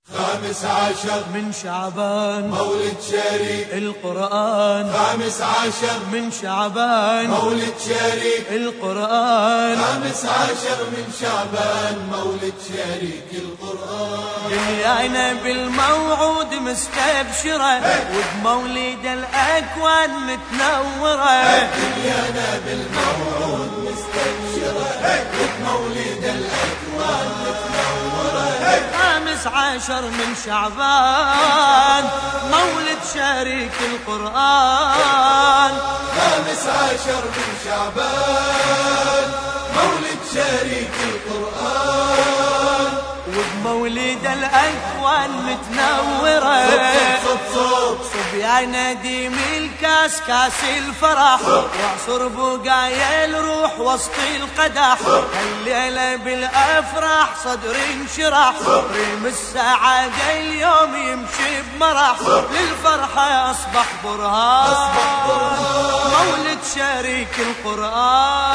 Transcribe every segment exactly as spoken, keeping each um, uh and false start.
خامس عشر من شعبان مولد شريك القرآن، خامس عشر من شعبان مولد شريك القرآن، خامس عشر من شعبان مولد شريك القرآن. دنيانا بالموعود مستبشرة وبمولد الأكوان متنورة. دنيانا بالموعود مستبشرة وبمولد الأكوان متنورة. خامس عشر من شعبان مولد شريك القرآن، خامس عشر من شعبان مولد شريك القرآن. وبمولد الأكوان متنورة. صب صب صب يا نديم الكاس كاس الفرح، واعصر بقايا الروح وسط القدح. الليلة بالأفراح صدري انشرح، ريم السعادة اليوم يمشي بمرح. للفرحة أصبح برهان مولد شريك القرآن.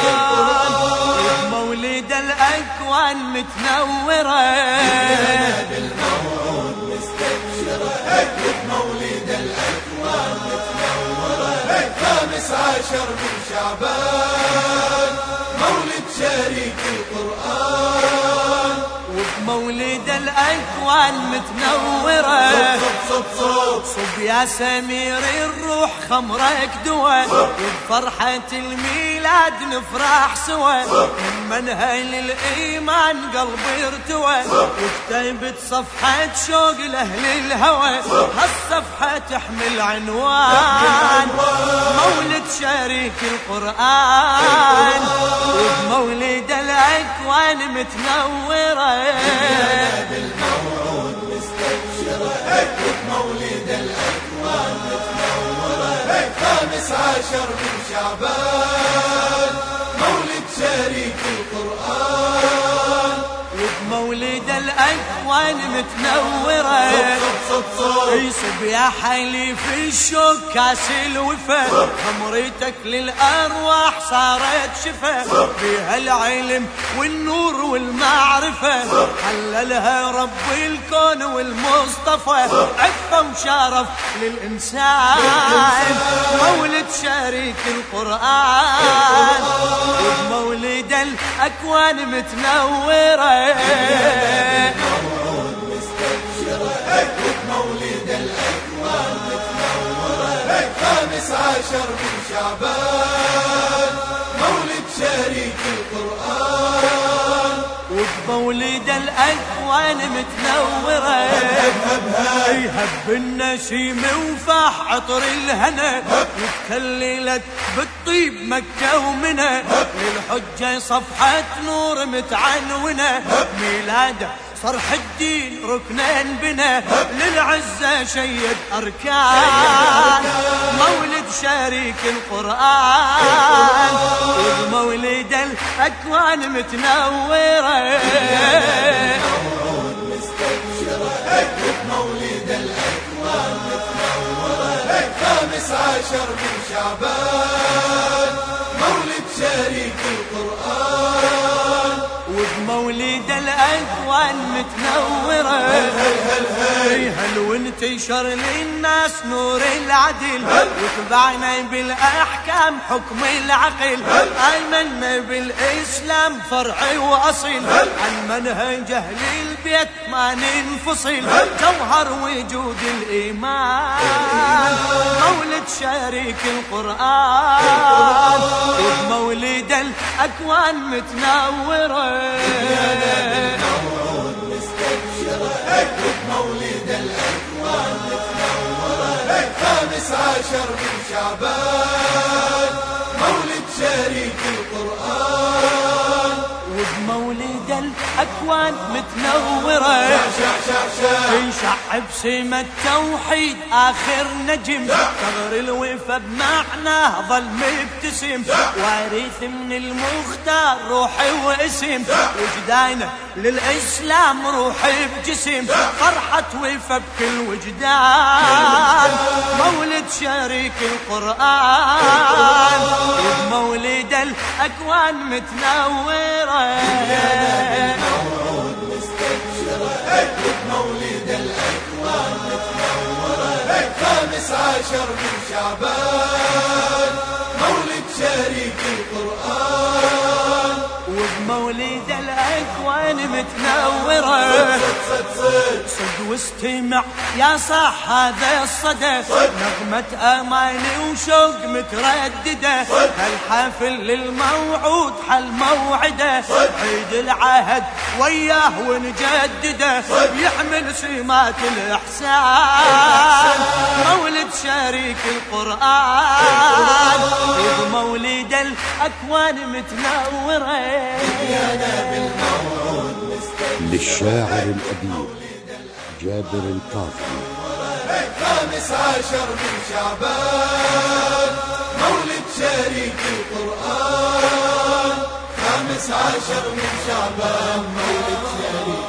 مولد الأكوان متنورة. بالموعود مستبشرة بمولد الأكوان متنورة. خامس عشر من شعبان مولد شريك القرآن. وبمولد الأكوان متنورة. صب صب صب صب يا سمير الروح خمرك دوا، وبفرحة الميلاد نفرح سوا. من منهل الإيمان قلبي ارتوى، وكتبت صفحة شوق لأهل الهوى. هالصفحة تحمل عنوان مولد شريك القرآن. وبمولد الأكوان متنورة. بالموعود مستبشرة بمولد الأكوان متنورة. خامس عشر من شعبان مولد شريك القرآن. وبمولد الأكوان متنورة. صب صب يصب يا حليف الشوق كاس الوفا، خمرتك للأرواح صارت شفا. فيها العلم والنور والمعرفة، حللها رب الكون والمصطفى. عفة وشرف للإنسان مولد شريك القرآن. وبمولد الأكوان متنورة. مولد الأكوان متنورة. خامس عشر من شعبان مولد شريك القرآن. وبمولد الأكوان متنورة. يهب النسيم وفاح عطر الهنا، وتكللت بالطيب مكة ومنى. للحجة صفحة نور متعنونة، ميلاده صرح الدين ركنين بنا. للعزة شيد أركان مولد شريك القرآن. وبمولد الأكوان متنورة. مولد الأكوان متنورة. خامس عشر من شعبان مولد شريك القرآن. وبمولد الأكوان متنورة. هل وانتشر للناس نور العدل، وتبعنا بالأحكام حكم العقل. آمنا بالإسلام فرعي وأصيل، عن منهج أهل البيت ما ننفصل. جوهر وجود الإيمان مولد شريك القرآن. وبمولد الأكوان متنورة. بالموعود مستبشرة بمولد الأكوان متنورة. خامس عشر من شعبان مولد شريك القرآن. وبمولد الأكوان متنورة. يشعب سما التوحيد آخر نجم، ثغر الوفا بمعناه ظل مبتسم. وارث من المختار روحي واسم، وجدانه للإسلام روحي بجسم. فرحة وفا بكل وجدان مولد شريك القرآن. وبمولد الأكوان متنورة. مولد مستبشرة مولد الأكوان عشر من شعبان مولد شريك القرآن وبمولد الأكوان متنورة صد واستمع يا صاح هذا الصدى نغمة أماني وشوق مترددة الحفل للموعود حل موعده عيد العهد وياه ونجدده يحمل سمات الإحسان مولد شريك القرآن بمولد الأكوان متنورة للشاعر الأديب جابر القاضي خامس عشر من شعبان مولد شريك القرآن خامس عشر من شعبان مولد شريك